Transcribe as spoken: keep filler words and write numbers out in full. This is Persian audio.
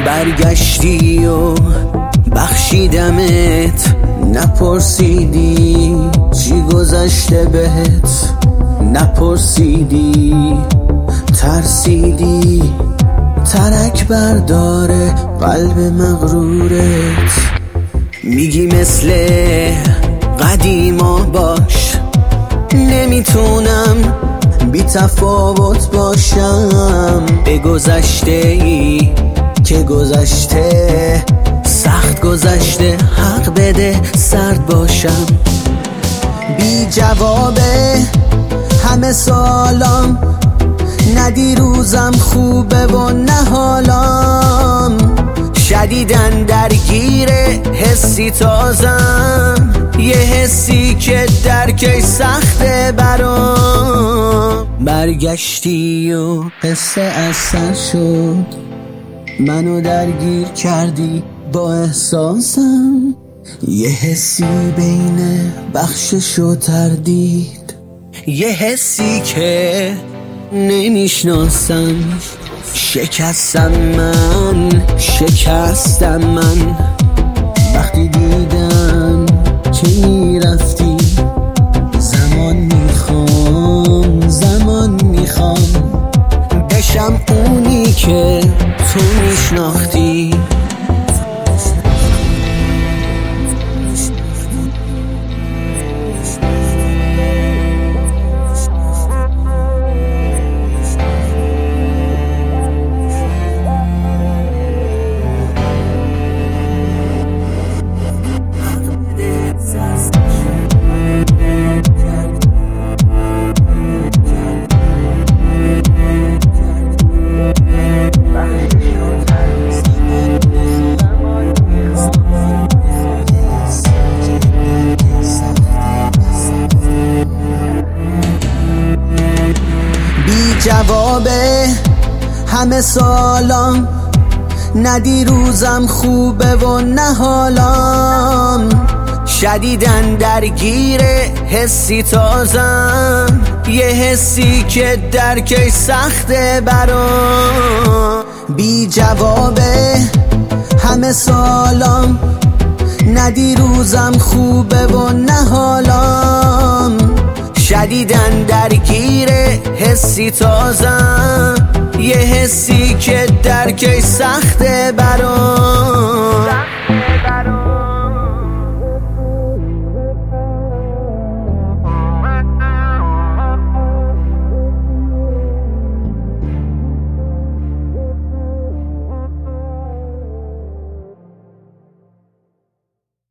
برگشتی و بخشیدمت، نپرسیدی چی گذشته بهت، نپرسیدی ترسیدی ترک برداره قلب مغرورت. میگی مثل قدیما باش، نمیتونم بی تفاوت باشم. به گذشته ای که گذشته، سخت گذشته حق بده سرد باشم. بی جوابه همه سالام، نه دیروزم خوبه و نه حالام. شدیدن درگیر حسی تازم، یه حسی که درکش سخته برام. برگشتی و قصه اثر شد، منو درگیر کردی با احساسم. یه حسی بین بخشش و تردید، یه حسی که نمیشناسم. شکستم من، شکستم من وقتی دیدم که میرفتی. زمان میخوام، زمان میخوام بشم اونی که تو میشناختی. جوابه همه سالام، نه دیروزم خوبه و نه حالام. شدیدن درگیر حسی تازم، یه حسی که درکش سخته برام. بی جوابه همه سالام، نه دیروزم خوبه و نه حالام. شدیدن درگیر حسی تازم، یه حسی که درکش سخته برام.